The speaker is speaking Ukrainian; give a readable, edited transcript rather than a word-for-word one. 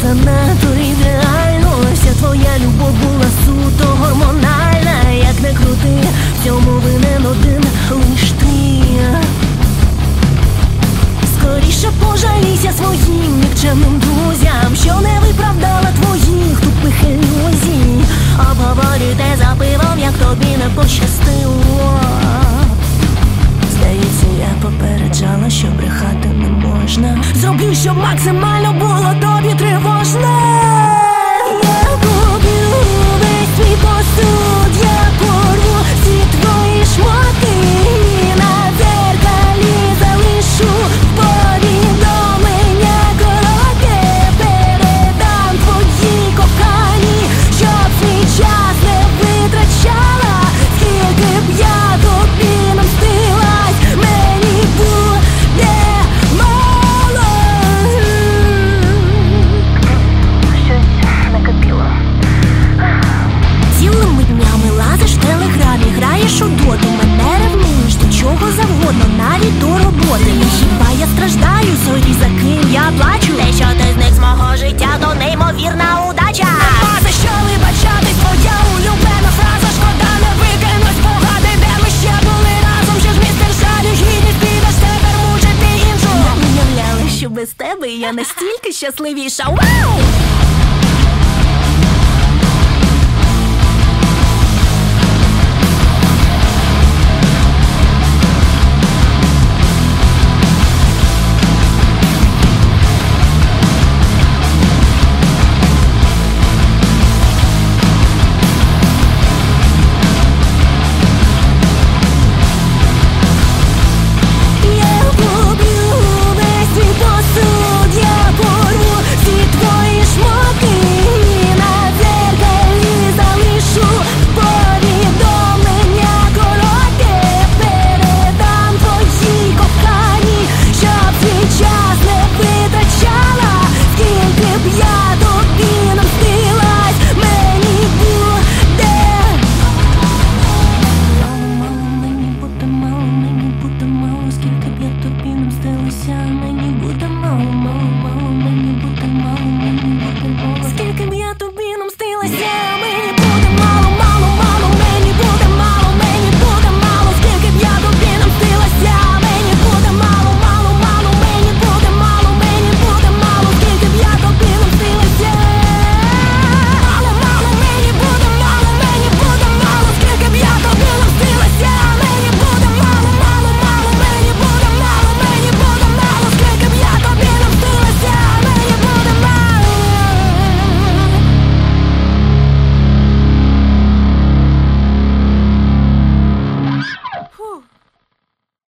занадто ідеально. Вся твоя любов була суто гормональна. Як не крути, в цьому винен один лиш ти. Скоріше пожалійся своїм нікчемним друзям, що не виправдала твоїх тупих ілюзій. Обговорюйте за пивом, як тобі не пощастило. Здається, я попереджала, що брехати не можна. Зроблю, щоб максимально було тобі тривожно. Я куплю весь твій посуд, я порву всі твої шмоти, і на дзеркалі залишу повідомлення коротке. Передам твоїй коханій, щоб свій час не витрачала. Скільки б я тобі не мстилась, мені буде мало. Щось накипіло. Цілими днями лазиш в телеграмі, граєш у доту, мене ревнуєш до чого завгодно, навіть до роботи. І хіба я страждаю, зорі за ким я плачу? Те, що ти зник з мого життя, то неймовірна удача. Нема за що вибачатись, твоя улюблена фраза. Шкода, не викинуть спогади, де ми ще були разом. Що ж містер жалю, гідність підеш тепер мучити іншу. Не уявляла, що без тебе я настільки щасливіша. Вау! Скільки б я тобі не мстилася.